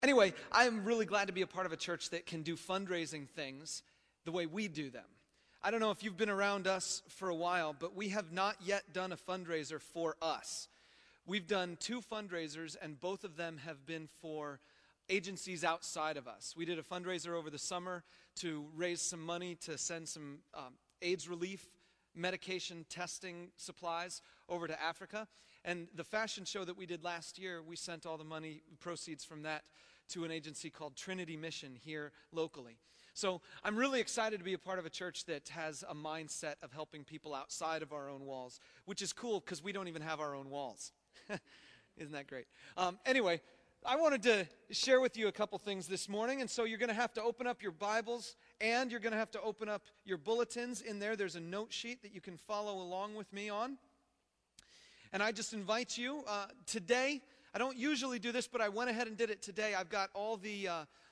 Anyway, I'm really glad to be a part of a church that can do fundraising things the way we do them. I don't know if you've been around us for a while, but we have not yet done a fundraiser for us. We've done 2 fundraisers, and both of them have been for agencies outside of us. We did a fundraiser over the summer to raise some money to send some AIDS relief medication testing supplies over to Africa. And the fashion show that we did last year, we sent all the money, proceeds from that, to an agency called Trinity Mission here locally. So I'm really excited to be a part of a church that has a mindset of helping people outside of our own walls, which is cool because we don't even have our own walls. Isn't that great? Anyway, I wanted to share with you a couple things this morning, and so you're going to have to open up your Bibles, and you're going to have to open up your bulletins. In there, there's a note sheet that you can follow along with me on. And I just invite you, today, I don't usually do this, but I went ahead and did it today. I've got all the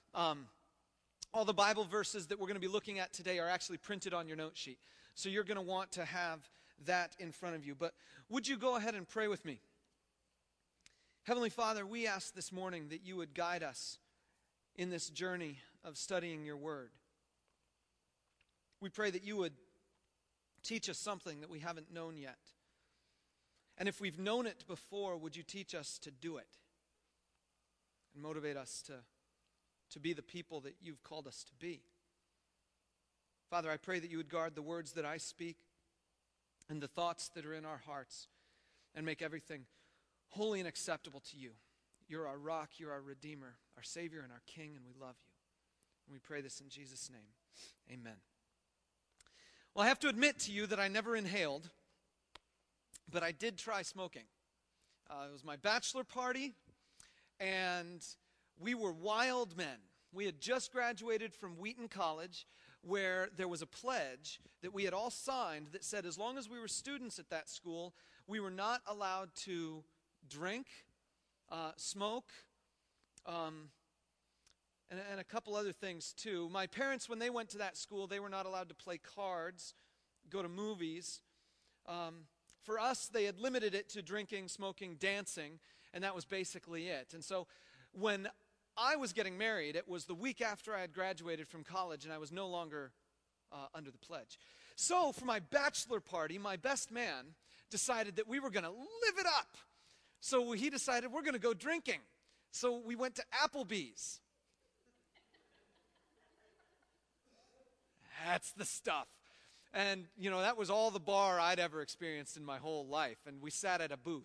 Bible verses that we're going to be looking at today are actually printed on your note sheet. So you're going to want to have that in front of you. But would you go ahead and pray with me? Heavenly Father, we ask this morning that you would guide us in this journey of studying your word. We pray that you would teach us something that we haven't known yet. And if we've known it before, would you teach us to do it and motivate us to be the people that you've called us to be. Father, I pray that you would guard the words that I speak and the thoughts that are in our hearts and make everything holy and acceptable to you. You're our rock, you're our Redeemer, our Savior and our King, and we love you. And we pray this in Jesus' name. Amen. Well, I have to admit to you that I never inhaled, but I did try smoking. It was my bachelor party, and we were wild men. We had just graduated from Wheaton College, where there was a pledge that we had all signed that said as long as we were students at that school, we were not allowed to drink, smoke, and a couple other things too. My parents, when they went to that school, they were not allowed to play cards, go to movies. For us, they had limited it to drinking, smoking, dancing, and that was basically it. And so when I was getting married, it was the week after I had graduated from college, and I was no longer under the pledge. So for my bachelor party, my best man decided that we were going to live it up. So he decided we're going to go drinking. So we went to Applebee's. That's the stuff. And, you know, that was all the bar I'd ever experienced in my whole life. And we sat at a booth.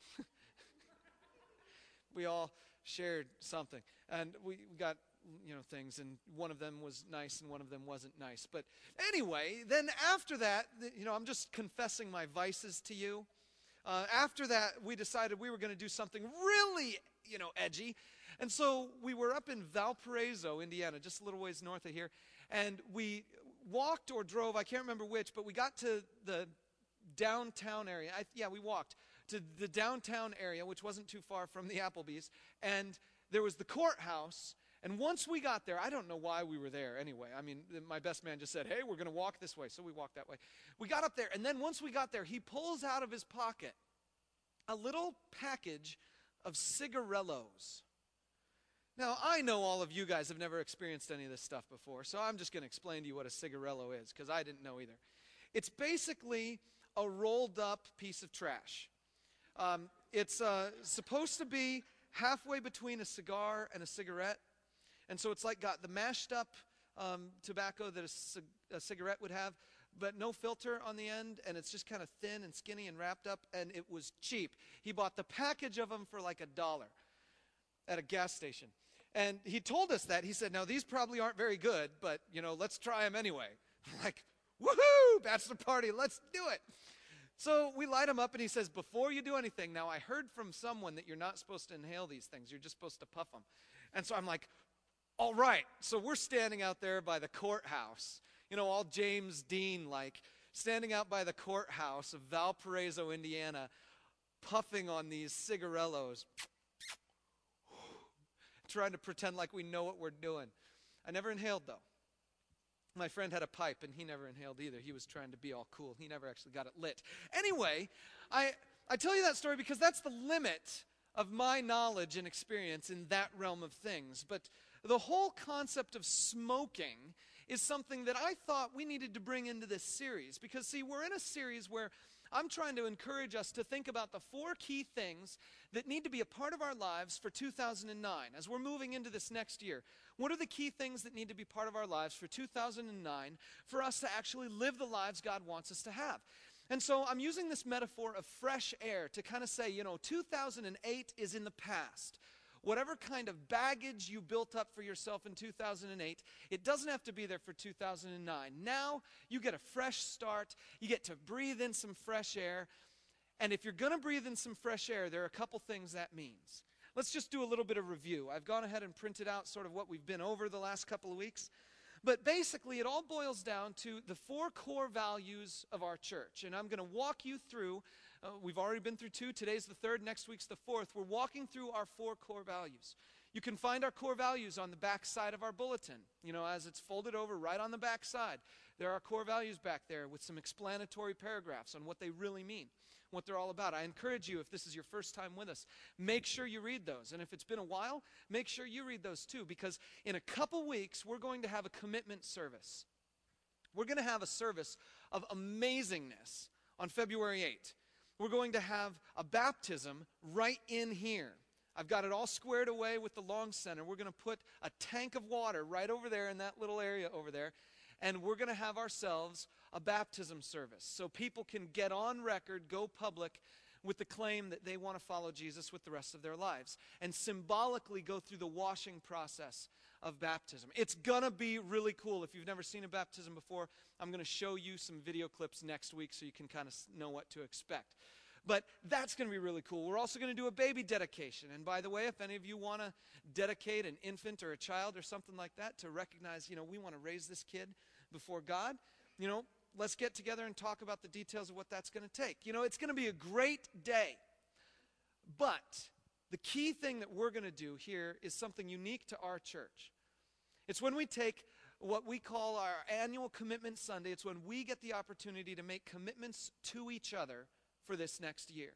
We all shared something. And we got, you know, things. And one of them was nice and one of them wasn't nice. But anyway, then after that, you know, I'm just confessing my vices to you. After that, we decided we were going to do something really, you know, edgy. And so we were up in Valparaiso, Indiana, just a little ways north of here. And we walked or drove, I can't remember which, but we got to the downtown area. We walked to the downtown area, which wasn't too far from the Applebee's. And there was the courthouse. And once we got there, I don't know why we were there anyway. I mean, my best man just said, hey, we're going to walk this way. So we walked that way. We got up there, and then once we got there, he pulls out of his pocket a little package of cigarellos. Now, I know all of you guys have never experienced any of this stuff before, so I'm just going to explain to you what a cigarello is, because I didn't know either. It's basically a rolled up piece of trash. It's supposed to be halfway between a cigar and a cigarette. And so it's like got the mashed up tobacco that a cigarette would have, but no filter on the end, and it's just kind of thin and skinny and wrapped up, and it was cheap. He bought the package of them for like $1 at a gas station. And he told us that. He said, now these probably aren't very good, but, you know, let's try them anyway. I'm like, woohoo, bachelor party, let's do it. So we light them up, and he says, before you do anything, now I heard from someone that you're not supposed to inhale these things. You're just supposed to puff them. And so I'm like, all right. So we're standing out there by the courthouse, you know, all James Dean-like, standing out by the courthouse of Valparaiso, Indiana, puffing on these cigarellos, trying to pretend like we know what we're doing. I never inhaled, though. My friend had a pipe, and he never inhaled either. He was trying to be all cool. He never actually got it lit. Anyway, I tell you that story because that's the limit of my knowledge and experience in that realm of things. But the whole concept of smoking is something that I thought we needed to bring into this series. Because, see, we're in a series where I'm trying to encourage us to think about the 4 key things that need to be a part of our lives for 2009. As we're moving into this next year, what are the key things that need to be part of our lives for 2009 for us to actually live the lives God wants us to have? And so I'm using this metaphor of fresh air to kind of say, 2008 is in the past. Whatever kind of baggage you built up for yourself in 2008, it doesn't have to be there for 2009. Now you get a fresh start. You get to breathe in some fresh air. And if you're going to breathe in some fresh air, there are a couple things that means. Let's just do a little bit of review. I've gone ahead and printed out sort of what we've been over the last couple of weeks. But basically, it all boils down to the 4 core values of our church. And I'm going to walk you through, we've already been through 2, today's the 3rd, next week's the 4th. We're walking through our 4 core values. You can find our core values on the back side of our bulletin. As it's folded over right on the back side. There are core values back there with some explanatory paragraphs on what they really mean, what they're all about. I encourage you, if this is your first time with us, make sure you read those. And if it's been a while, make sure you read those too, because in a couple weeks, we're going to have a commitment service. We're going to have a service of amazingness on February 8th. We're going to have a baptism right in here. I've got it all squared away with the Long Center. We're going to put a tank of water right over there in that little area over there. And we're going to have ourselves a baptism service so people can get on record, go public with the claim that they want to follow Jesus with the rest of their lives and symbolically go through the washing process of baptism. It's going to be really cool. If you've never seen a baptism before, I'm going to show you some video clips next week so you can kind of know what to expect. But that's going to be really cool. We're also going to do a baby dedication. And by the way, if any of you want to dedicate an infant or a child or something like that to recognize, we want to raise this kid before God, let's get together and talk about the details of what that's going to take. It's going to be a great day. But the key thing that we're going to do here is something unique to our church. It's when we take what we call our annual commitment Sunday. It's when we get the opportunity to make commitments to each other for this next year.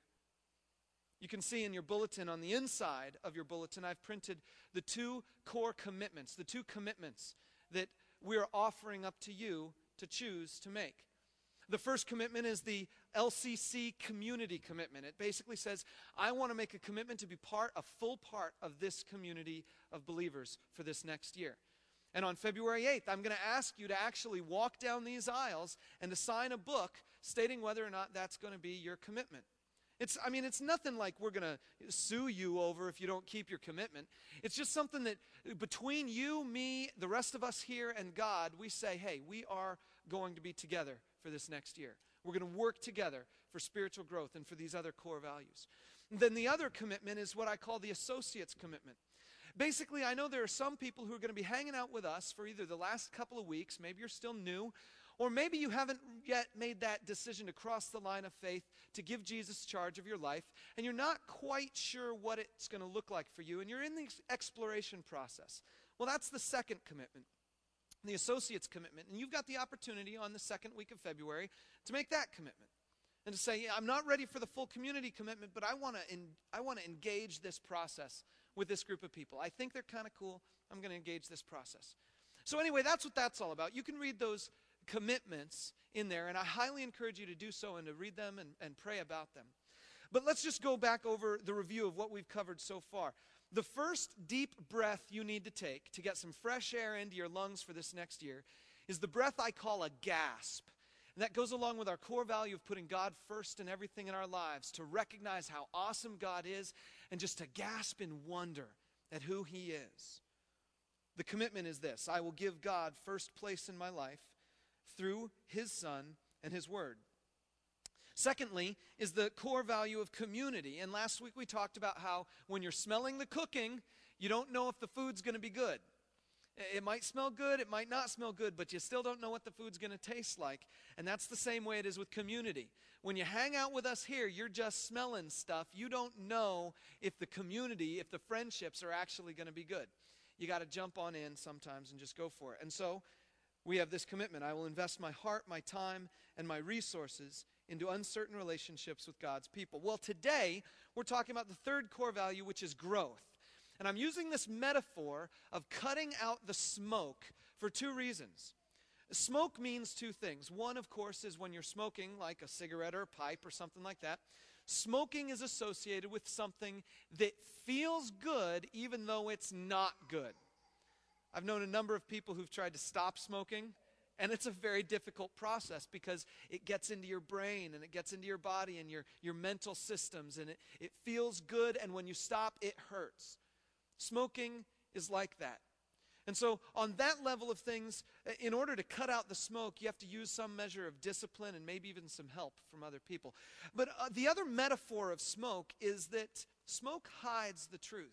You can see in your bulletin, on the inside of your bulletin, I've printed the 2 core commitments, the 2 commitments that we're offering up to you to choose to make. The first commitment is the LCC community commitment. It basically says, I want to make a commitment to be a full part of this community of believers for this next year. And on February 8th, I'm going to ask you to actually walk down these aisles and to sign a book stating whether or not that's going to be your commitment. It's nothing like we're going to sue you over if you don't keep your commitment. It's just something that between you, me, the rest of us here, and God, we say, hey, we are going to be together for this next year. We're going to work together for spiritual growth and for these other core values. And then the other commitment is what I call the associates commitment. Basically, I know there are some people who are going to be hanging out with us for either the last couple of weeks, maybe you're still new, or maybe you haven't yet made that decision to cross the line of faith to give Jesus charge of your life, and you're not quite sure what it's going to look like for you, and you're in the exploration process. Well, that's the second commitment, the associates commitment, and you've got the opportunity on the second week of February to make that commitment and to say, I'm not ready for the full community commitment, but I want to engage this process with this group of people. I think they're kind of cool. I'm going to engage this process. So anyway, that's what that's all about. You can read those commitments in there, and I highly encourage you to do so and to read them and pray about them. But let's just go back over the review of what we've covered so far. The first deep breath you need to take to get some fresh air into your lungs for this next year is the breath I call a gasp. And that goes along with our core value of putting God first in everything in our lives, to recognize how awesome God is and just to gasp in wonder at who He is. The commitment is this: I will give God first place in my life through His Son and His Word. Secondly is the core value of community. And last week we talked about how when you're smelling the cooking, you don't know if the food's going to be good. It might smell good, it might not smell good, but you still don't know what the food's going to taste like. And that's the same way it is with community. When you hang out with us here, you're just smelling stuff. You don't know if the community, if the friendships are actually going to be good. You got to jump on in sometimes and just go for it. And so we have this commitment. I will invest my heart, my time, and my resources into uncertain relationships with God's people. Well, today we're talking about the third core value, which is growth. And I'm using this metaphor of cutting out the smoke for two reasons. Smoke means two things. One, of course, is when you're smoking like a cigarette or a pipe or something like that. Smoking is associated with something that feels good even though it's not good. I've known a number of people who've tried to stop smoking, and it's a very difficult process because it gets into your brain and it gets into your body and your mental systems, and it feels good, and when you stop, it hurts. Smoking is like that. And so on that level of things, in order to cut out the smoke, you have to use some measure of discipline and maybe even some help from other people. But the other metaphor of smoke is that smoke hides the truth.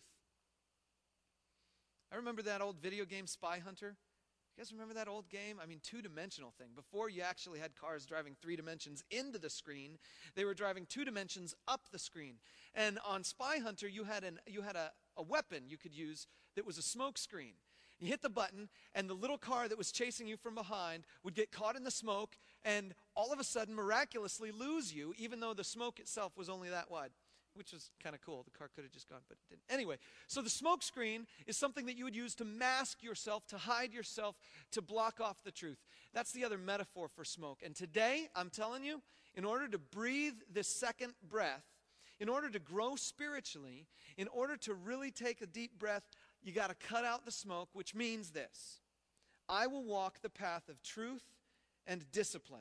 I remember that old video game Spy Hunter. You guys remember that old game? I mean, two-dimensional thing. Before you actually had cars driving 3 dimensions into the screen, they were driving 2 dimensions up the screen. And on Spy Hunter, you had a weapon you could use that was a smoke screen. You hit the button, and the little car that was chasing you from behind would get caught in the smoke, and all of a sudden, miraculously lose you, even though the smoke itself was only that wide, which was kind of cool. The car could have just gone, but it didn't. Anyway, so the smoke screen is something that you would use to mask yourself, to hide yourself, to block off the truth. That's the other metaphor for smoke. And today, I'm telling you, in order to breathe this second breath, in order to grow spiritually, in order to really take a deep breath, you got to cut out the smoke, which means this: I will walk the path of truth and discipline.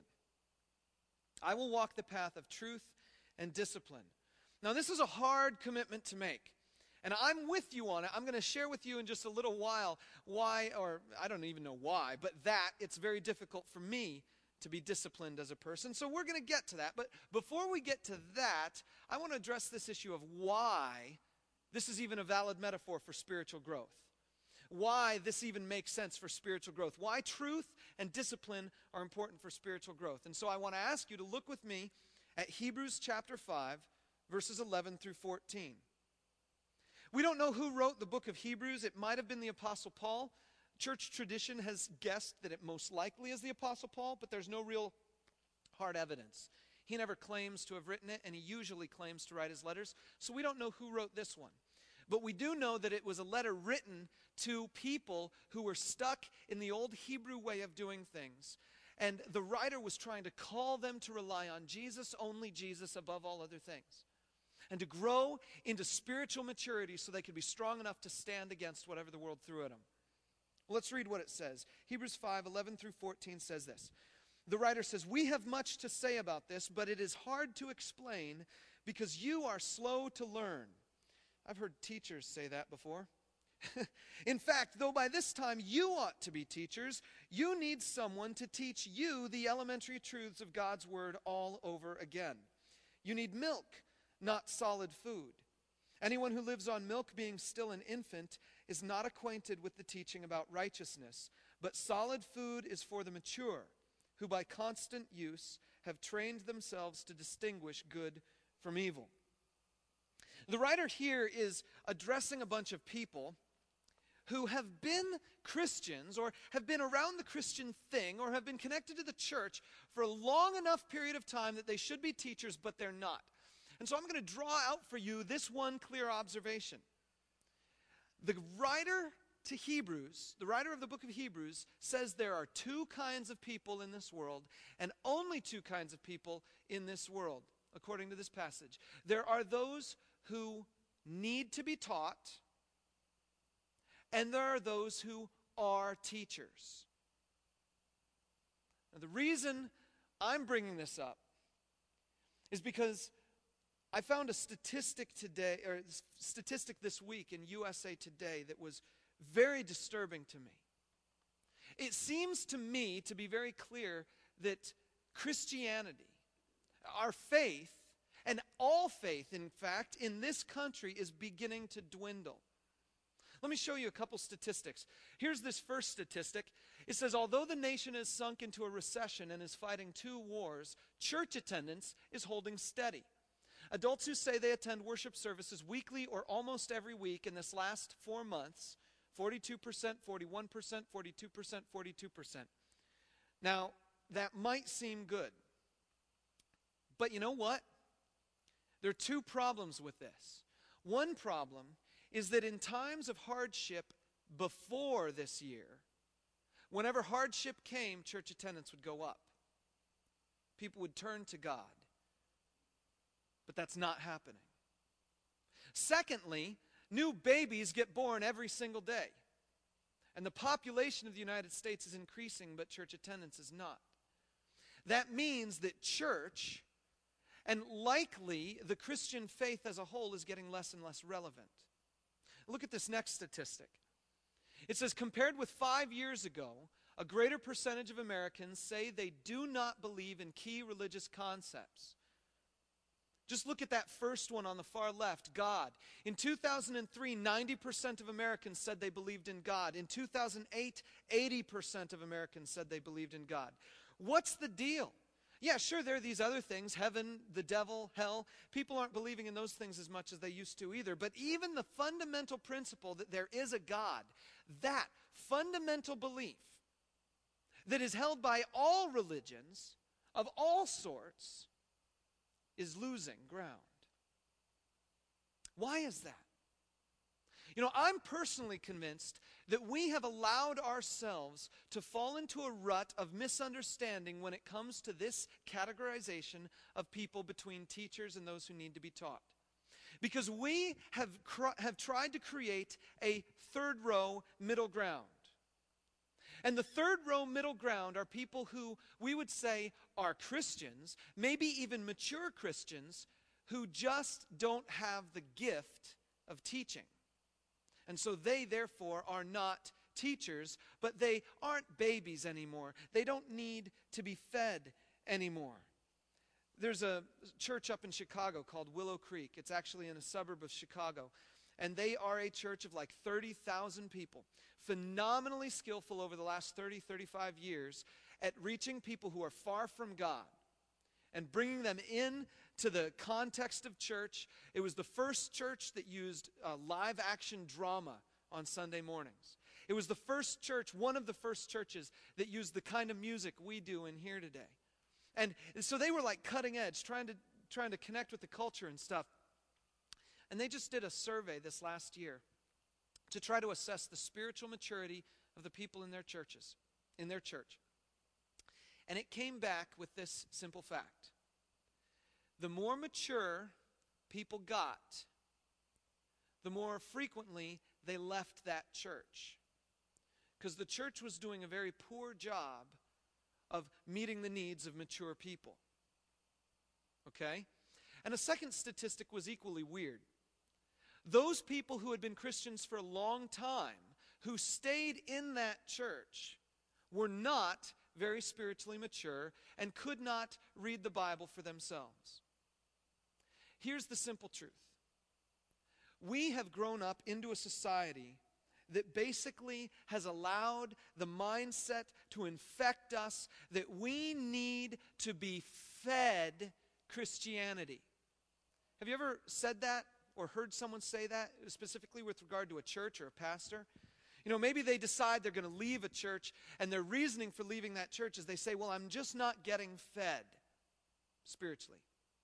I will walk the path of truth and discipline. Now, this is a hard commitment to make, and I'm with you on it. I'm going to share with you in just a little while why, or I don't even know why, but that it's very difficult for me to be disciplined as a person. So we're going to get to that. But before we get to that, I want to address this issue of why this is even a valid metaphor for spiritual growth. Why this even makes sense for spiritual growth. Why truth and discipline are important for spiritual growth. And so I want to ask you to look with me at Hebrews chapter 5, verses 11 through 14. We don't know who wrote the book of Hebrews. It might have been the Apostle Paul. Church tradition has guessed that it most likely is the Apostle Paul, but there's no real hard evidence. He never claims to have written it, and he usually claims to write his letters, so we don't know who wrote this one. But we do know that it was a letter written to people who were stuck in the old Hebrew way of doing things. And the writer was trying to call them to rely on Jesus, only Jesus, above all other things. And to grow into spiritual maturity so they could be strong enough to stand against whatever the world threw at them. Well, let's read what it says. Hebrews 5, 11 through 14 says this. The writer says, "We have much to say about this, but it is hard to explain because you are slow to learn." I've heard teachers say that before. In fact, though by this time you ought to be teachers, you need someone to teach you the elementary truths of God's word all over again. You need milk, not solid food. Anyone who lives on milk, being still an infant, is not acquainted with the teaching about righteousness. But solid food is for the mature, who by constant use have trained themselves to distinguish good from evil. The writer here is addressing a bunch of people who have been Christians or have been around the Christian thing or have been connected to the church for a long enough period of time that they should be teachers, but they're not. And so I'm going to draw out for you this one clear observation. The writer to Hebrews, the writer of the book of Hebrews, says there are two kinds of people in this world, and only two kinds of people in this world, according to this passage. There are those who need to be taught, and there are those who are teachers. Now, the reason I'm bringing this up is because I found a statistic today, or statistic this week in USA Today that was very disturbing to me. It seems to me to be very clear that Christianity, our faith, and all faith, in fact, in this country is beginning to dwindle. Let me show you a couple statistics. Here's this first statistic. It says, although the nation has sunk into a recession and is fighting 2 wars, church attendance is holding steady. Adults who say they attend worship services weekly or almost every week in this last 4 months, 42%, 41%, 42%, 42%. Now, that might seem good, But you know what? There are two problems with this. One problem is that in times of hardship before this year, whenever hardship came, church attendance would go up. People would turn to God. But that's not happening. Secondly, new babies get born every single day. And the population of the United States is increasing, but church attendance is not. That means that church, and likely the Christian faith as a whole, is getting less and less relevant. Look at this next statistic. It says, compared with 5 years ago, a greater percentage of Americans say they do not believe in key religious concepts. Just look at that first one on the far left, God. In 2003, 90% of Americans said they believed in God. In 2008, 80% of Americans said they believed in God. What's the deal? Yeah, sure, there are these other things, heaven, the devil, hell. People aren't believing in those things as much as they used to either. But even the fundamental principle that there is a God, that fundamental belief that is held by all religions of all sorts, is losing ground. Why is that? You know, I'm personally convinced that we have allowed ourselves to fall into a rut of misunderstanding when it comes to this categorization of people between teachers and those who need to be taught. Because we have tried to create a third row middle ground. And the third row middle ground are people who we would say are Christians, maybe even mature Christians, who just don't have the gift of teaching. And so they, therefore, are not teachers, but they aren't babies anymore. They don't need to be fed anymore. There's a church up in Chicago called Willow Creek. It's actually in a suburb of Chicago. And they are a church of like 30,000 people, phenomenally skillful over the last 30, 35 years at reaching people who are far from God and bringing them in to the context of church. It was the first church that used live action drama on Sunday mornings. It was the first church, one of the first churches that used the kind of music we do in here today. And so they were like cutting edge, trying to connect with the culture and stuff. And they just did a survey this last year to try to assess the spiritual maturity of the people in their churches, in their church. And it came back with this simple fact. The more mature people got, the more frequently they left that church. Because the church was doing a very poor job of meeting the needs of mature people. Okay? And a second statistic was equally weird. Those people who had been Christians for a long time, who stayed in that church, were not very spiritually mature and could not read the Bible for themselves. Here's the simple truth. We have grown up into a society that basically has allowed the mindset to infect us that we need to be fed Christianity. Have you ever said that or heard someone say that, specifically with regard to a church or a pastor? You know, maybe they decide they're going to leave a church, and their reasoning for leaving that church is they say, well, I'm just not getting fed spiritually.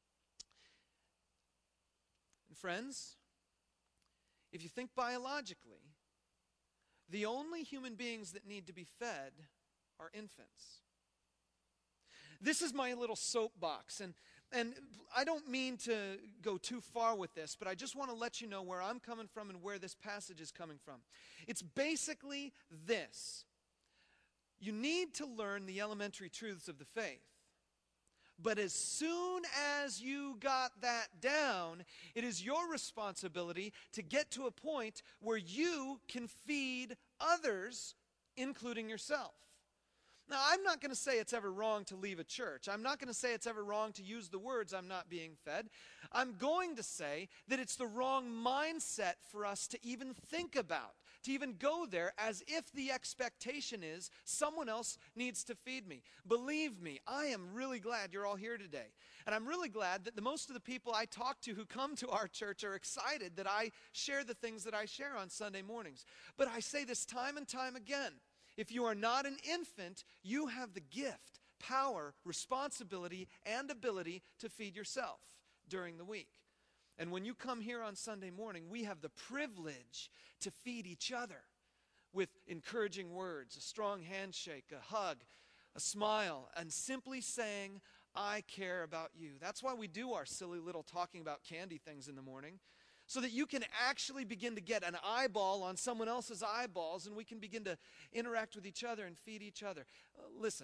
And friends, if you think biologically, the only human beings that need to be fed are infants. This is my little soapbox, and I don't mean to go too far with this, but I just want to let you know where I'm coming from and where this passage is coming from. It's basically this. You need to learn the elementary truths of the faith. But as soon as you got that down, it is your responsibility to get to a point where you can feed others, including yourself. Now, I'm not going to say it's ever wrong to leave a church. I'm not going to say it's ever wrong to use the words, I'm not being fed. I'm going to say that it's the wrong mindset for us to even think about, to even go there as if the expectation is someone else needs to feed me. Believe me, I am really glad you're all here today. And I'm really glad that most of the people I talk to who come to our church are excited that I share the things that I share on Sunday mornings. But I say this time and time again. If you are not an infant, you have the gift power, responsibility, and ability to feed yourself during the week. And when you come here on Sunday morning, we have the privilege to feed each other with encouraging words, a strong handshake, a hug, a smile, and simply saying, I care about you. That's why we do our silly little talking about candy things in the morning, so that you can actually begin to get an eyeball on someone else's eyeballs, and we can begin to interact with each other and feed each other. Listen,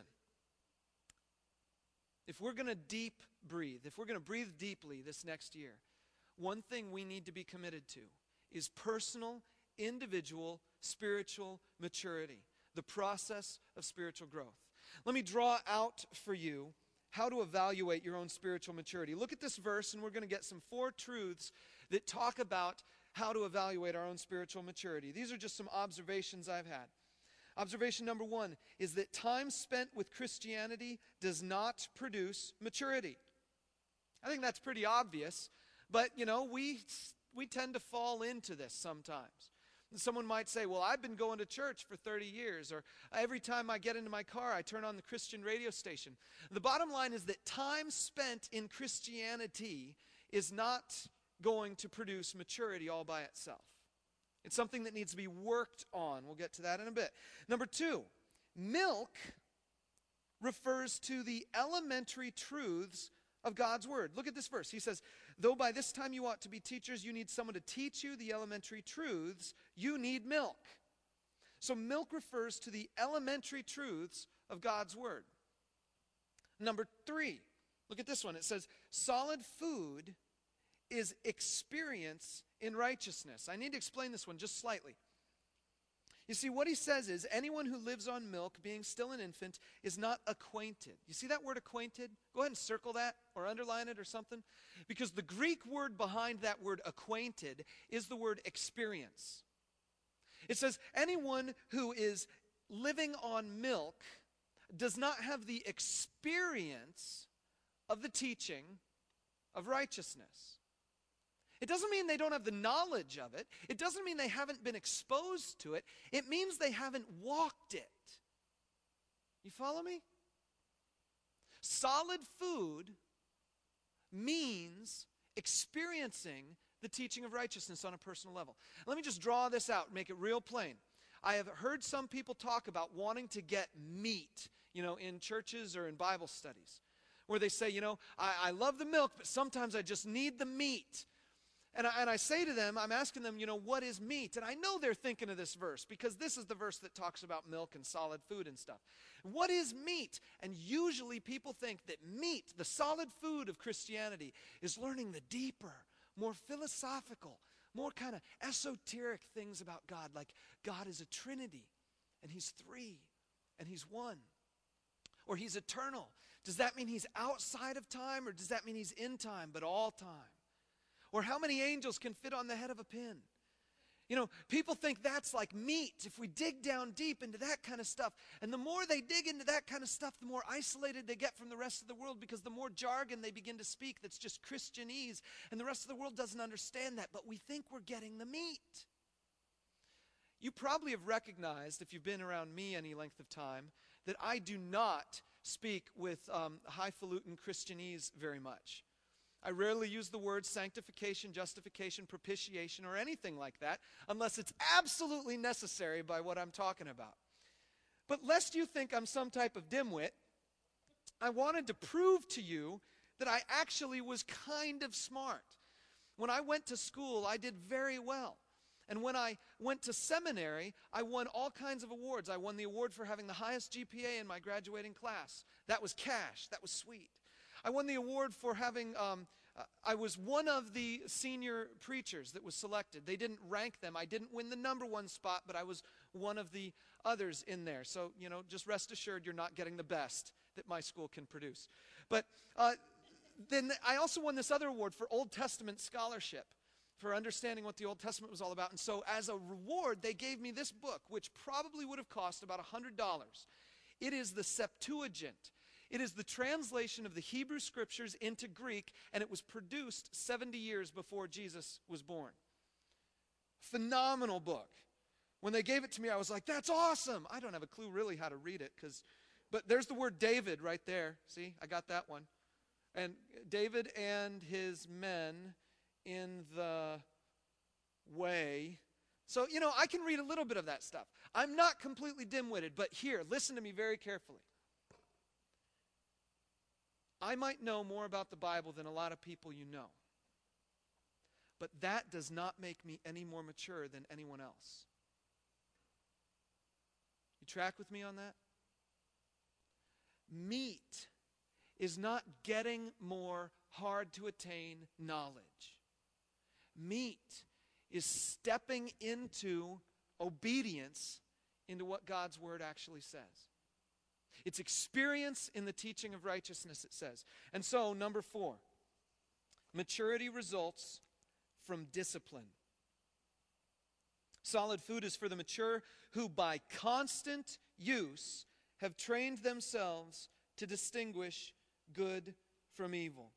if we're going to if we're going to breathe deeply this next year, one thing we need to be committed to is personal, individual, spiritual maturity, the process of spiritual growth. Let me draw out for you how to evaluate your own spiritual maturity. Look at this verse, and we're going to get some 4 truths that talk about how to evaluate our own spiritual maturity. These are just some observations I've had. Observation number 1 is that time spent with Christianity does not produce maturity. I think that's pretty obvious, but we tend to fall into this sometimes. Someone might say, well, I've been going to church for 30 years, or every time I get into my car, I turn on the Christian radio station. The bottom line is that time spent in Christianity is not going to produce maturity all by itself. It's something that needs to be worked on. We'll get to that in a bit. Number 2, milk refers to the elementary truths of God's word. Look at this verse. He says, though by this time you ought to be teachers, you need someone to teach you the elementary truths. You need milk. So milk refers to the elementary truths of God's word. Number 3, look at this one. It says, solid food is experience in righteousness. I need to explain this one just slightly. You see, what he says is, anyone who lives on milk, being still an infant, is not acquainted. You see that word acquainted? Go ahead and circle that or underline it or something. Because the Greek word behind that word acquainted is the word experience. It says, anyone who is living on milk does not have the experience of the teaching of righteousness. It doesn't mean they don't have the knowledge of it. It doesn't mean they haven't been exposed to it. It means they haven't walked it. You follow me? Solid food means experiencing the teaching of righteousness on a personal level. Let me just draw this out and make it real plain. I have heard some people talk about wanting to get meat, in churches or in Bible studies, where they say, I love the milk, but sometimes I just need the meat. And I say to them, I'm asking them, what is meat? And I know they're thinking of this verse, because this is the verse that talks about milk and solid food and stuff. What is meat? And usually people think that meat, the solid food of Christianity, is learning the deeper, more philosophical, more kind of esoteric things about God, like God is a Trinity, and He's 3, and He's 1. Or He's eternal. Does that mean He's outside of time, or does that mean He's in time, but all time? Or how many angels can fit on the head of a pin? People think that's like meat if we dig down deep into that kind of stuff. And the more they dig into that kind of stuff, the more isolated they get from the rest of the world, because the more jargon they begin to speak that's just Christianese, and the rest of the world doesn't understand that, but we think we're getting the meat. You probably have recognized, if you've been around me any length of time, that I do not speak with highfalutin Christianese very much. I rarely use the words sanctification, justification, propitiation, or anything like that, unless it's absolutely necessary by what I'm talking about. But lest you think I'm some type of dimwit, I wanted to prove to you that I actually was kind of smart. When I went to school, I did very well. And when I went to seminary, I won all kinds of awards. I won the award for having the highest GPA in my graduating class. That was cash. That was sweet. I won the award for having, I was one of the senior preachers that was selected. They didn't rank them. I didn't win the number 1 spot, but I was one of the others in there. So, just rest assured you're not getting the best that my school can produce. But then I also won this other award for Old Testament scholarship, for understanding what the Old Testament was all about. And so as a reward, they gave me this book, which probably would have cost about $100. It is the Septuagint. It is the translation of the Hebrew Scriptures into Greek, and it was produced 70 years before Jesus was born. Phenomenal book. When they gave it to me, I was like, that's awesome. I don't have a clue really how to read it, because But there's the word David right there. See, I got that one. And David and his men in the way. So, I can read a little bit of that stuff. I'm not completely dim-witted, but here, listen to me very carefully. I might know more about the Bible than a lot of people you know. But that does not make me any more mature than anyone else. You track with me on that? Meat is not getting more hard to attain knowledge. Meat is stepping into obedience into what God's word actually says. It's experience in the teaching of righteousness, it says. And so, number 4, maturity results from discipline. Solid food is for the mature who by constant use have trained themselves to distinguish good from evil.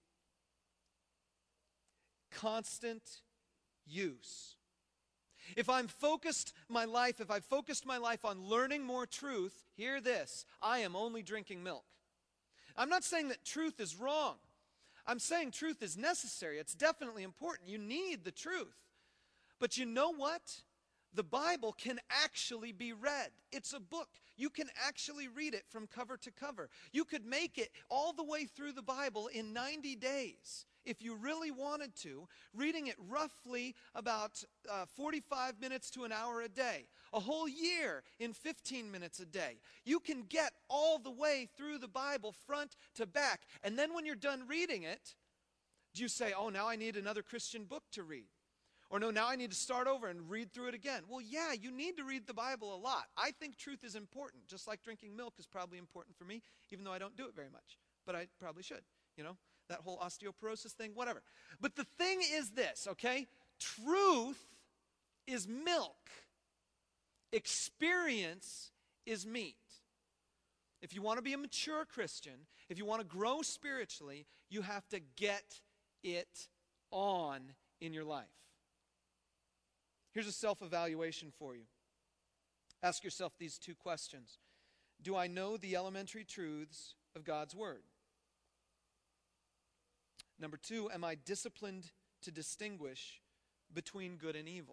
Constant use. If I've focused my life on learning more truth, hear this, I am only drinking milk. I'm not saying that truth is wrong. I'm saying truth is necessary. It's definitely important. You need the truth. But you know what? The Bible can actually be read. It's a book. You can actually read it from cover to cover. You could make it all the way through the Bible in 90 days if you really wanted to, reading it roughly about 45 minutes to an hour a day. A whole year in 15 minutes a day. You can get all the way through the Bible front to back. And then when you're done reading it, do you say, oh, now I need another Christian book to read? Or no, now I need to start over and read through it again. Well, yeah, you need to read the Bible a lot. I think truth is important, just like drinking milk is probably important for me, even though I don't do it very much. But I probably should, that whole osteoporosis thing, whatever. But the thing is this, okay? Truth is milk. Experience is meat. If you want to be a mature Christian, if you want to grow spiritually, you have to get it on in your life. Here's a self-evaluation for you. Ask yourself these 2 questions. Do I know the elementary truths of God's Word? Number 2, am I disciplined to distinguish between good and evil?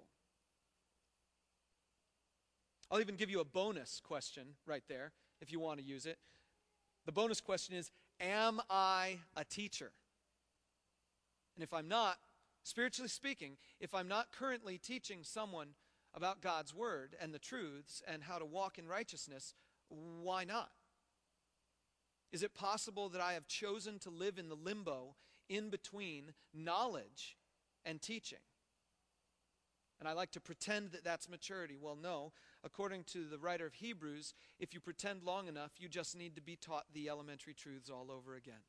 I'll even give you a bonus question right there if you want to use it. The bonus question is, am I a teacher? And if I'm not, spiritually speaking, if I'm not currently teaching someone about God's Word and the truths and how to walk in righteousness, why not? Is it possible that I have chosen to live in the limbo in between knowledge and teaching? And I like to pretend that that's maturity. Well, no. According to the writer of Hebrews, if you pretend long enough, you just need to be taught the elementary truths all over again.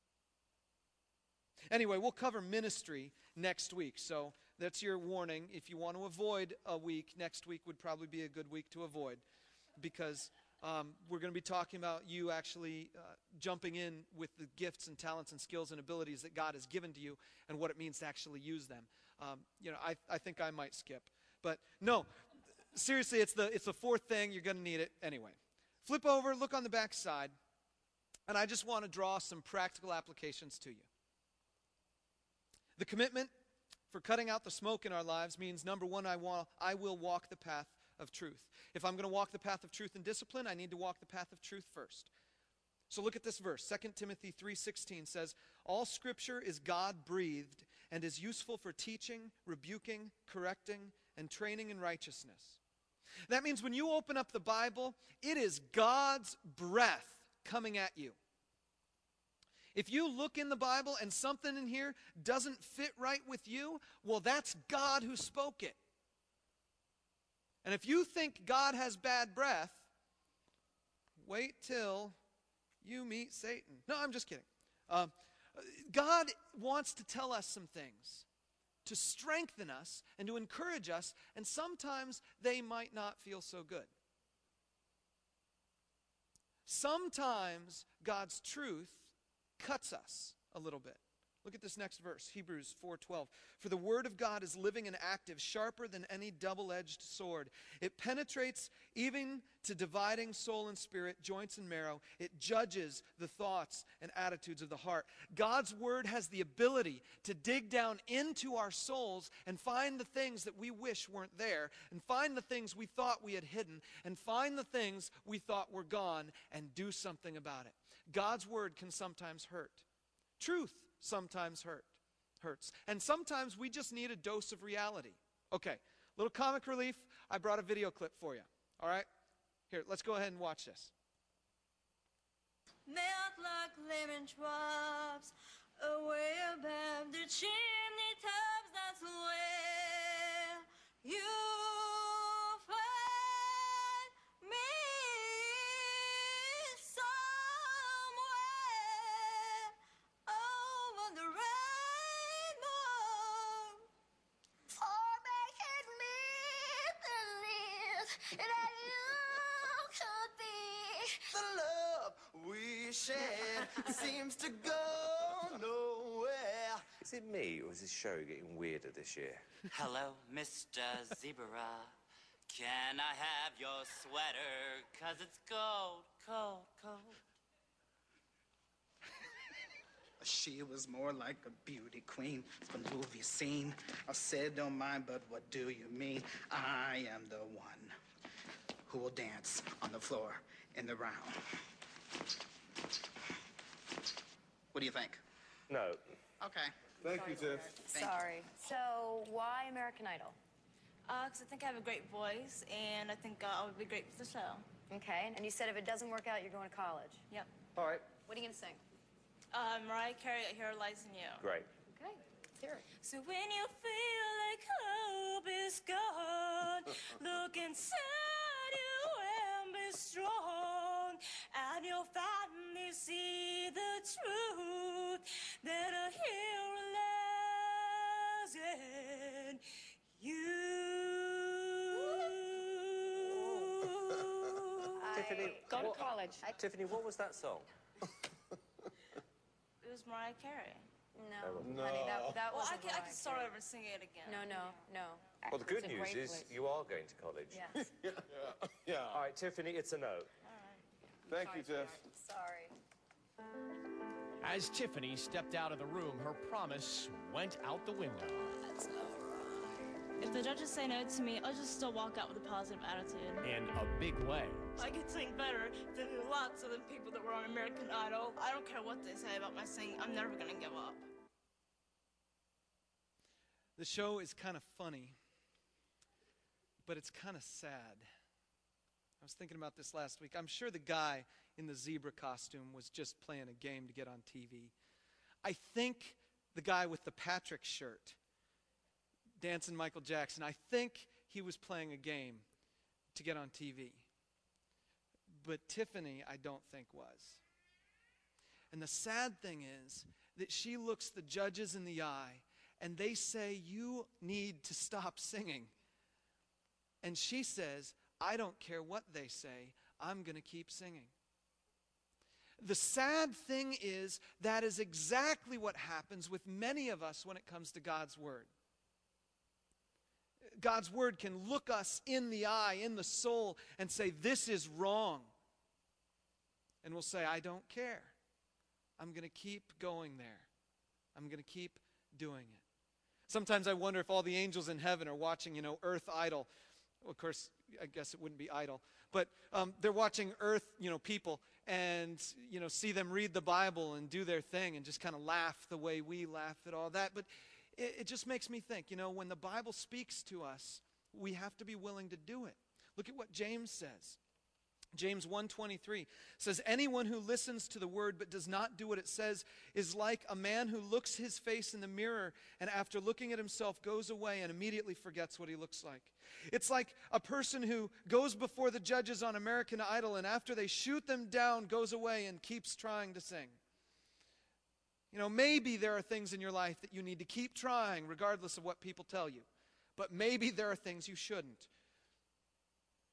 Anyway, we'll cover ministry next week, so that's your warning. If you want to avoid a week, next week would probably be a good week to avoid, because we're going to be talking about you actually jumping in with the gifts and talents and skills and abilities that God has given to you and what it means to actually use them. I think I might skip. But no, seriously, it's the 4th thing. You're going to need it anyway. Flip over, look on the back side, and I just want to draw some practical applications to you. The commitment for cutting out the smoke in our lives means, number 1, I will walk the path of truth. If I'm going to walk the path of truth and discipline, I need to walk the path of truth first. So look at this verse. 2 Timothy 3:16 says, all Scripture is God-breathed and is useful for teaching, rebuking, correcting, and training in righteousness. That means when you open up the Bible, it is God's breath coming at you. If you look in the Bible and something in here doesn't fit right with you, well, that's God who spoke it. And if you think God has bad breath, wait till you meet Satan. No, I'm just kidding. God wants to tell us some things, to strengthen us and to encourage us, and sometimes they might not feel so good. Sometimes God's truth cuts us a little bit. Look at this next verse, Hebrews 4:12. For the word of God is living and active, sharper than any double-edged sword. It penetrates even to dividing soul and spirit, joints and marrow. It judges the thoughts and attitudes of the heart. God's word has the ability to dig down into our souls and find the things that we wish weren't there, and find the things we thought we had hidden, and find the things we thought were gone, and do something about it. God's word can sometimes hurt. Truth sometimes hurts. And sometimes we just need a dose of reality. Okay, little comic relief. I brought a video clip for you. All right? Here, let's go ahead and watch this. Melt like lemon drops away above the chimney tops. That's where you find me, somewhere over the rainbow, for making me believe that you could be The love we shared seems to go nowhere. Is it me, or is this show getting weirder this year? Hello, Mr. Zebra. Can I have your sweater? 'Cause it's cold, cold, cold. She was more like a beauty queen from the movie scene. I said, don't mind, but what do you mean? I am the one who will dance on the floor in the round. What do you think? No. Okay. Thank you, Tiff. Sorry. So, why American Idol? 'Cause I think I have a great voice, and I think I would be great for the show. Okay, and you said if it doesn't work out, you're going to college. Yep. All right. What are you going to sing? Mariah Carey, Here Lies in You. Great. Okay, let's hear it. So when you feel like hope is gone, look inside you and be strong, and you'll finally see the truth that a hero lies in you. Tiffany, Go to what- college. Tiffany, what was that song? It was Mariah Carey. No, honey, that Well, was I can start over and sing it again. No. Well, the good It's a news great is voice. you are going to college. Yes. Yeah. All right, Tiffany, it's a no. Thank you, Tiff. Sorry. As Tiffany stepped out of the room, her promise went out the window. If the judges say no to me, I'll just still walk out with a positive attitude. In a big way. I can sing better than lots of the people that were on American Idol. I don't care what they say about my singing. I'm never going to give up. The show is kind of funny, but it's kind of sad. I was thinking about this last week. I'm sure the guy in the zebra costume was just playing a game to get on TV. I think the guy with the Patrick shirt, dancing Michael Jackson, I think he was playing a game to get on TV. But Tiffany, I don't think was. And the sad thing is that she looks the judges in the eye, and they say, you need to stop singing. And she says, I don't care what they say, I'm going to keep singing. The sad thing is that is exactly what happens with many of us when it comes to God's Word. God's Word can look us in the eye, in the soul, and say, this is wrong. And we'll say, I don't care. I'm going to keep going there. I'm going to keep doing it. Sometimes I wonder if all the angels in heaven are watching, Earth Idol. Well, of course, I guess it wouldn't be idle. But they're watching Earth, people, and, see them read the Bible and do their thing and just kind of laugh the way we laugh at all that. But it just makes me think, when the Bible speaks to us, we have to be willing to do it. Look at what James says. James 1:23 says, anyone who listens to the word but does not do what it says is like a man who looks his face in the mirror and after looking at himself goes away and immediately forgets what he looks like. It's like a person who goes before the judges on American Idol and after they shoot them down goes away and keeps trying to sing. Maybe there are things in your life that you need to keep trying regardless of what people tell you. But maybe there are things you shouldn't.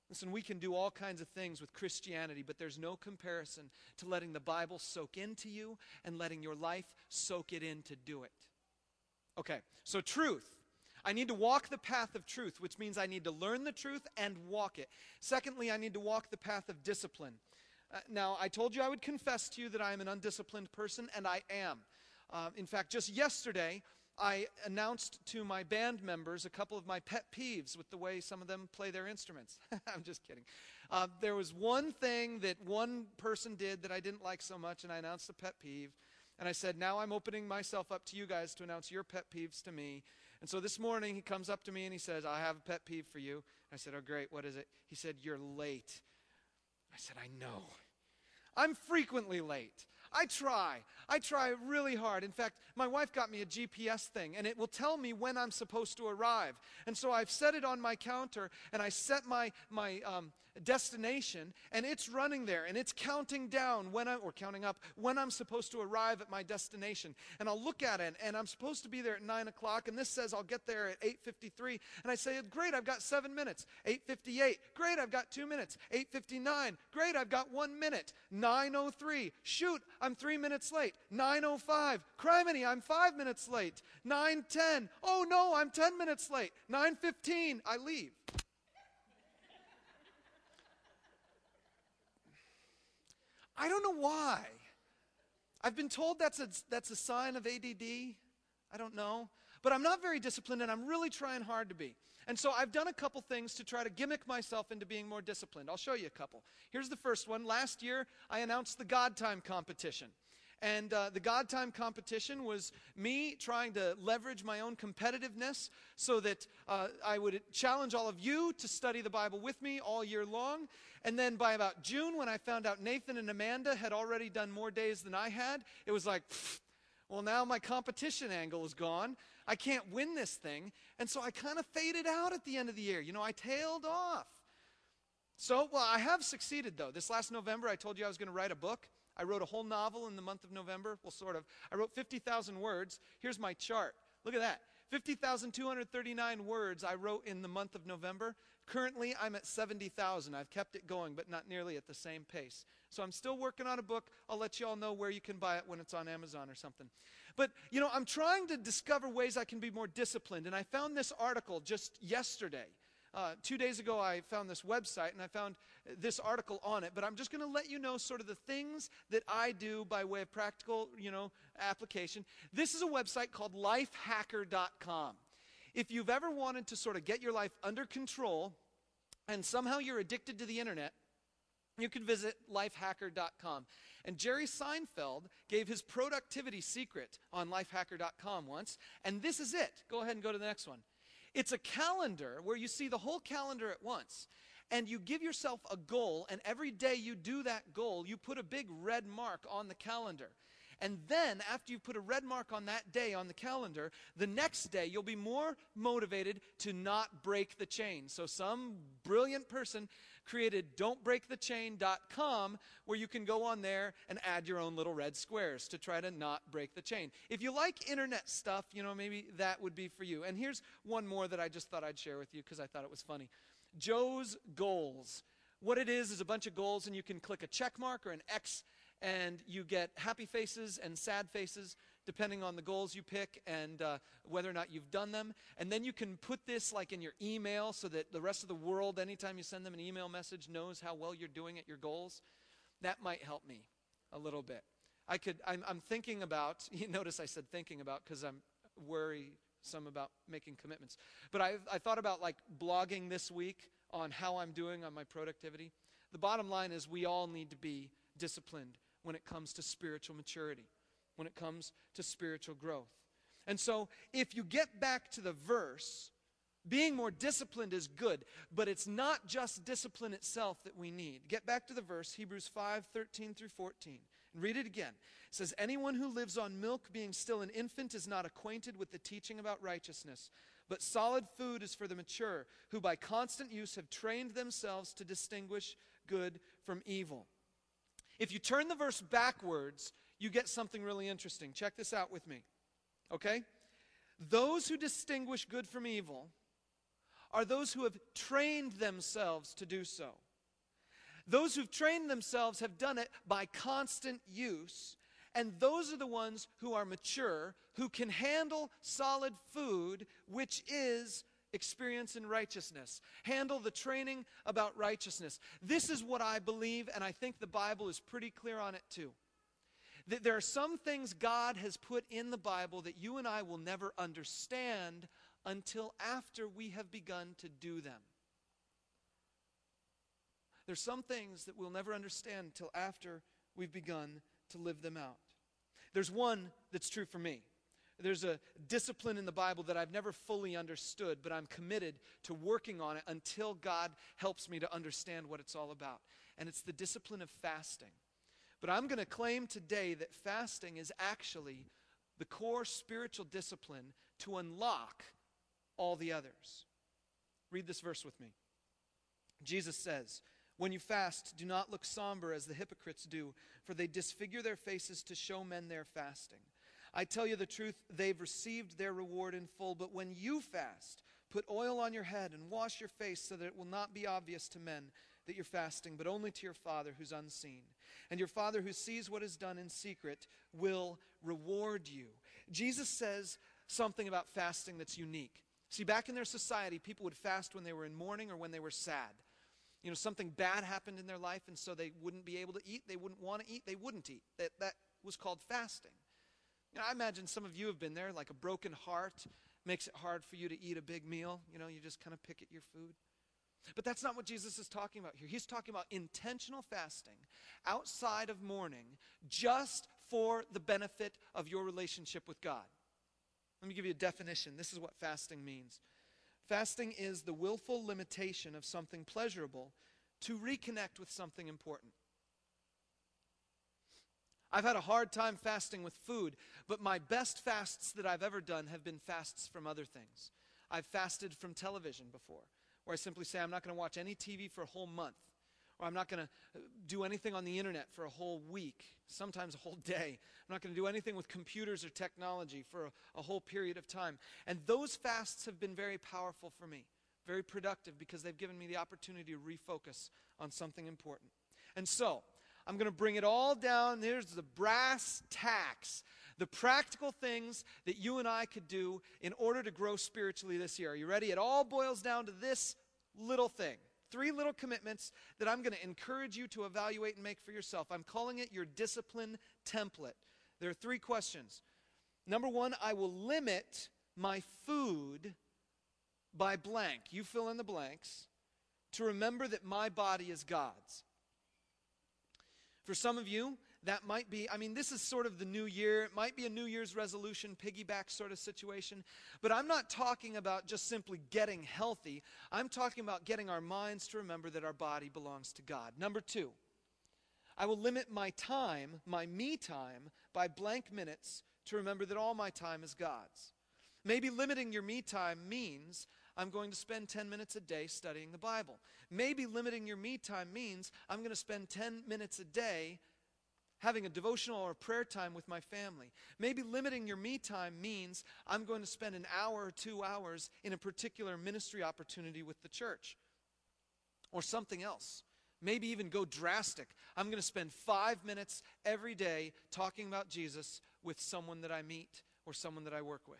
Listen, we can do all kinds of things with Christianity, but there's no comparison to letting the Bible soak into you and letting your life soak it in to do it. Okay, so truth. I need to walk the path of truth, which means I need to learn the truth and walk it. Secondly, I need to walk the path of discipline. Now, I told you I would confess to you that I am an undisciplined person, and I am. In fact, just yesterday, I announced to my band members a couple of my pet peeves with the way some of them play their instruments. I'm just kidding. There was one thing that one person did that I didn't like so much, and I announced a pet peeve. And I said, now I'm opening myself up to you guys to announce your pet peeves to me. And so this morning he comes up to me and he says, I have a pet peeve for you. I said, oh, great, what is it? He said, you're late. I said, I know. I'm frequently late. I try really hard. In fact, my wife got me a GPS thing, and it will tell me when I'm supposed to arrive. And so I've set it on my counter, and I set my destination, and it's running there, and it's counting down or counting up when I'm supposed to arrive at my destination. And I'll look at it, and I'm supposed to be there at 9 o'clock, and this says I'll get there at 8:53. And I say, great, I've got 7 minutes. 8:58, great, I've got 2 minutes. 8:59, great, I've got 1 minute. 9:03, shoot, I'm 3 minutes late. 9:05, criminy, I'm 5 minutes late. 9:10, oh no, I'm 10 minutes late. 9:15, I leave. I don't know why. I've been told that's a sign of ADD. I don't know. But I'm not very disciplined, and I'm really trying hard to be. And so I've done a couple things to try to gimmick myself into being more disciplined. I'll show you a couple. Here's the first one. Last year, I announced the God Time competition. And the God Time competition was me trying to leverage my own competitiveness so that I would challenge all of you to study the Bible with me all year long. And then by about June, when I found out Nathan and Amanda had already done more days than I had, it was like, well, now my competition angle is gone. I can't win this thing. And so I kind of faded out at the end of the year. You know, I tailed off. So, well, I have succeeded, though. This last November, I told you I was going to write a book. I wrote a whole novel in the month of November. Well, sort of. I wrote 50,000 words. Here's my chart. Look at that. 50,239 words I wrote in the month of November. Currently, I'm at 70,000. I've kept it going, but not nearly at the same pace. So I'm still working on a book. I'll let you all know where you can buy it when it's on Amazon or something. But, you know, I'm trying to discover ways I can be more disciplined. And I found this article just yesterday. 2 days ago, I found this website, and I found this article on it. But I'm just going to let you know sort of the things that I do by way of practical, application. This is a website called lifehacker.com. If you've ever wanted to sort of get your life under control, and somehow you're addicted to the internet, you can visit lifehacker.com. And Jerry Seinfeld gave his productivity secret on lifehacker.com once, and this is it. Go ahead and go to the next one. It's a calendar where you see the whole calendar at once, and you give yourself a goal, and every day you do that goal, you put a big red mark on the calendar. And then, after you put a red mark on that day on the calendar, the next day you'll be more motivated to not break the chain. So some brilliant person created don'tbreakthechain.com, where you can go on there and add your own little red squares to try to not break the chain. If you like internet stuff, maybe that would be for you. And here's one more that I just thought I'd share with you because I thought it was funny. Joe's Goals. What it is a bunch of goals, and you can click a check mark or an X, and you get happy faces and sad faces depending on the goals you pick and whether or not you've done them. And then you can put this like in your email so that the rest of the world, anytime you send them an email message, knows how well you're doing at your goals. That might help me a little bit. I'm thinking about, you notice I said thinking about because I'm worrisome about making commitments. But I thought about like blogging this week on how I'm doing on my productivity. The bottom line is we all need to be disciplined when it comes to spiritual maturity, when it comes to spiritual growth. And so if you get back to the verse, being more disciplined is good, but it's not just discipline itself that we need. Get back to the verse, Hebrews 5:13 through 14. And read it again. It says, anyone who lives on milk being still an infant is not acquainted with the teaching about righteousness, but solid food is for the mature, who by constant use have trained themselves to distinguish good from evil. If you turn the verse backwards, you get something really interesting. Check this out with me. Okay? Those who distinguish good from evil are those who have trained themselves to do so. Those who've trained themselves have done it by constant use, and those are the ones who are mature, who can handle solid food, which is experience in righteousness. Handle the training about righteousness. This is what I believe, and I think the Bible is pretty clear on it too. That there are some things God has put in the Bible that you and I will never understand until after we have begun to do them. There's some things that we'll never understand until after we've begun to live them out. There's one that's true for me. There's a discipline in the Bible that I've never fully understood, but I'm committed to working on it until God helps me to understand what it's all about. And it's the discipline of fasting. But I'm going to claim today that fasting is actually the core spiritual discipline to unlock all the others. Read this verse with me. Jesus says, "When you fast, do not look somber as the hypocrites do, for they disfigure their faces to show men they're fasting. I tell you the truth, they've received their reward in full. But when you fast, put oil on your head and wash your face so that it will not be obvious to men that you're fasting, but only to your Father who's unseen. And your Father who sees what is done in secret will reward you." Jesus says something about fasting that's unique. See, back in their society, people would fast when they were in mourning or when they were sad. You know, something bad happened in their life, and so they wouldn't be able to eat. They wouldn't want to eat. They wouldn't eat. That was called fasting. You know, I imagine some of you have been there, like a broken heart makes it hard for you to eat a big meal. You know, you just kind of pick at your food. But that's not what Jesus is talking about here. He's talking about intentional fasting outside of mourning just for the benefit of your relationship with God. Let me give you a definition. This is what fasting means. Fasting is the willful limitation of something pleasurable to reconnect with something important. I've had a hard time fasting with food, but my best fasts that I've ever done have been fasts from other things. I've fasted from television before, where I simply say I'm not going to watch any TV for a whole month, or I'm not going to do anything on the internet for a whole week, sometimes a whole day. I'm not going to do anything with computers or technology for a whole period of time. And those fasts have been very powerful for me, very productive, because they've given me the opportunity to refocus on something important. And so, I'm going to bring it all down. Here's the brass tacks, the practical things that you and I could do in order to grow spiritually this year. Are you ready? It all boils down to this little thing. 3 little commitments that I'm going to encourage you to evaluate and make for yourself. I'm calling it your discipline template. There are 3 questions. Number 1, I will limit my food by blank. You fill in the blanks to remember that my body is God's. For some of you, that might be, this is sort of the new year. It might be a New Year's resolution, piggyback sort of situation. But I'm not talking about just simply getting healthy. I'm talking about getting our minds to remember that our body belongs to God. Number 2, I will limit my time, my me time, by blank minutes to remember that all my time is God's. Maybe limiting your me time means I'm going to spend 10 minutes a day studying the Bible. Maybe limiting your me time means I'm going to spend 10 minutes a day having a devotional or a prayer time with my family. Maybe limiting your me time means I'm going to spend an hour or 2 hours in a particular ministry opportunity with the church. Or something else. Maybe even go drastic. I'm going to spend 5 minutes every day talking about Jesus with someone that I meet or someone that I work with.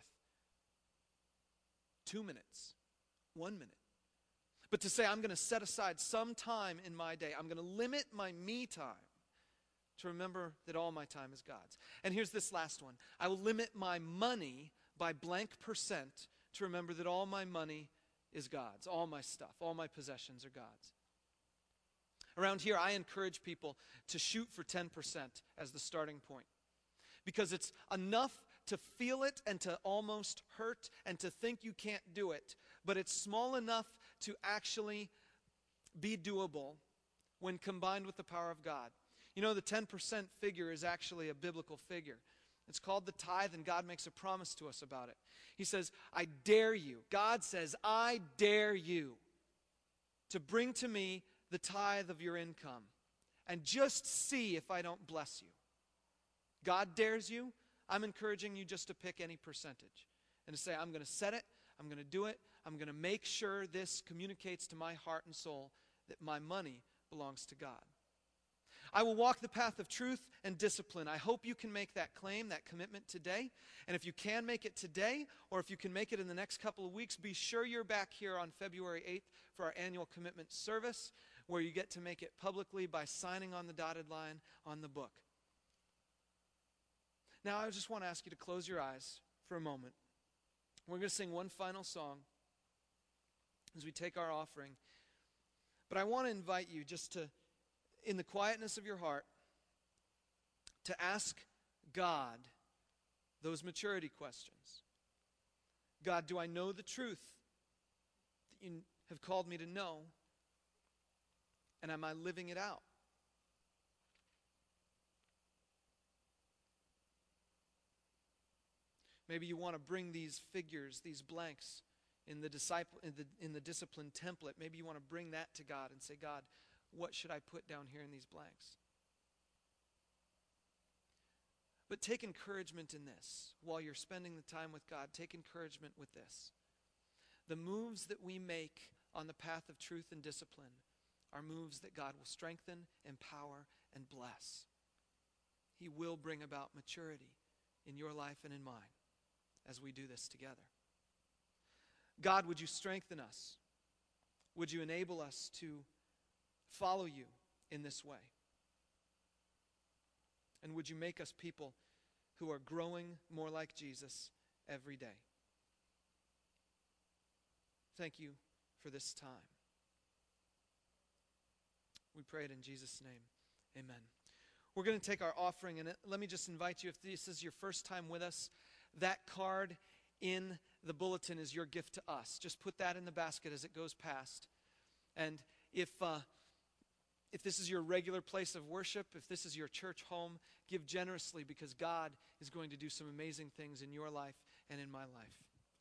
2 minutes. 1 minute. But to say I'm going to set aside some time in my day, I'm going to limit my me time to remember that all my time is God's. And here's this last one. I will limit my money by blank percent to remember that all my money is God's. All my stuff, all my possessions are God's. Around here, I encourage people to shoot for 10% as the starting point. Because it's enough to feel it and to almost hurt and to think you can't do it. But it's small enough to actually be doable when combined with the power of God. You know, the 10% figure is actually a biblical figure. It's called the tithe, and God makes a promise to us about it. He says, I dare you. God says, I dare you to bring to me the tithe of your income and just see if I don't bless you. God dares you. I'm encouraging you just to pick any percentage and to say, I'm going to set it. I'm going to do it. I'm going to make sure this communicates to my heart and soul that my money belongs to God. I will walk the path of truth and discipline. I hope you can make that claim, that commitment today. And if you can make it today, or if you can make it in the next couple of weeks, be sure you're back here on February 8th for our annual commitment service, where you get to make it publicly by signing on the dotted line on the book. Now, I just want to ask you to close your eyes for a moment. We're going to sing one final song as we take our offering. But I want to invite you just to, in the quietness of your heart, to ask God those maturity questions. God, do I know the truth that you have called me to know? And am I living it out? Maybe you want to bring these figures, these blanks in the discipline template. Maybe you want to bring that to God and say, God, what should I put down here in these blanks? But take encouragement in this. While you're spending the time with God, take encouragement with this. The moves that we make on the path of truth and discipline are moves that God will strengthen, empower, and bless. He will bring about maturity in your life and in mine as we do this together. God, would you strengthen us? Would you enable us to follow you in this way? And would you make us people who are growing more like Jesus every day? Thank you for this time. We pray it in Jesus' name. Amen. We're going to take our offering, and let me just invite you, if this is your first time with us, that card in the bulletin is your gift to us. Just put that in the basket as it goes past. And if this is your regular place of worship, if this is your church home, give generously, because God is going to do some amazing things in your life and in my life.